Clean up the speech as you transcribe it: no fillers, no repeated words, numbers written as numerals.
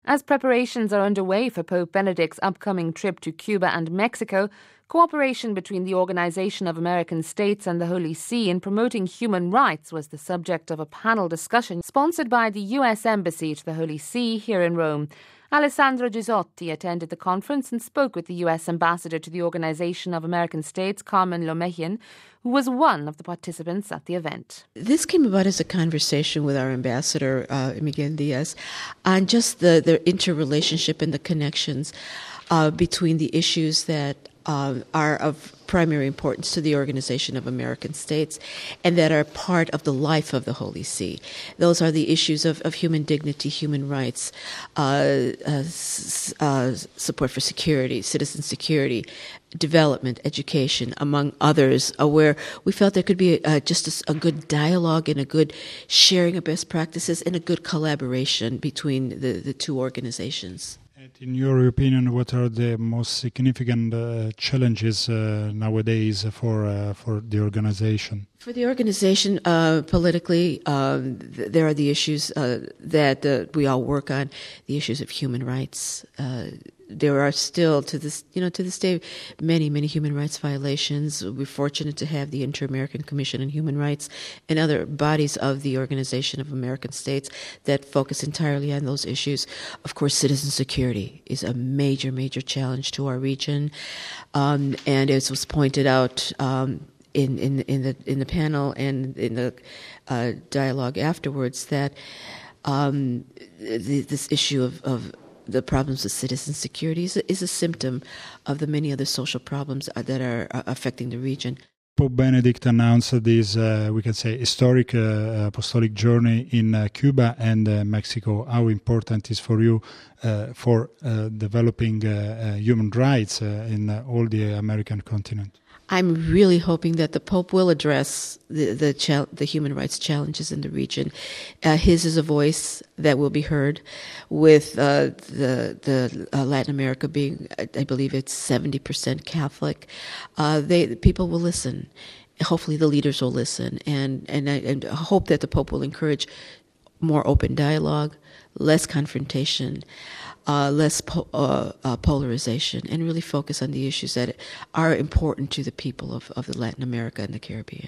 As preparations are underway for Pope Benedict's upcoming trip to Cuba and Mexico, cooperation between the Organization of American States and the Holy See in promoting human rights was the subject of a panel discussion sponsored by the U.S. Embassy to the Holy See here in Rome. Alessandro Gisotti attended the conference and spoke with the U.S. Ambassador to the Organization of American States, Carmen Lomejian, who was one of the participants at the event. This came about as a conversation with our ambassador, Miguel Diaz, on just the interrelationship and the connections between the issues that are of primary importance to the Organization of American States and that are part of the life of the Holy See. Those are the issues of human dignity, human rights, support for security, citizen security, development, education, among others, where we felt there could be just a good dialogue and a good sharing of best practices and a good collaboration between the two organizations. In your opinion, what are the most significant challenges nowadays for the organization? For the organization, politically, there are the issues that we all work on, the issues of human rights. There are still, to this day, many human rights violations. We're fortunate to have the Inter-American Commission on Human Rights and other bodies of the Organization of American States that focus entirely on those issues. Of course, citizen security is a major challenge to our region, and as was pointed out in the panel and in the dialogue afterwards, that this issue of the problems with citizen security is a symptom of the many other social problems that are affecting the region. Pope Benedict announced this, we can say, historic apostolic journey in Cuba and Mexico. How important is for you for developing human rights in all the American continent? I'm really hoping that the Pope will address the human rights challenges in the region. His is a voice that will be heard, with the Latin America being, I believe it's 70% Catholic. People will listen. Hopefully the leaders will listen. And I hope that the Pope will encourage more open dialogue, less confrontation, less polarization, and really focus on the issues that are important to the people of Latin America and the Caribbean.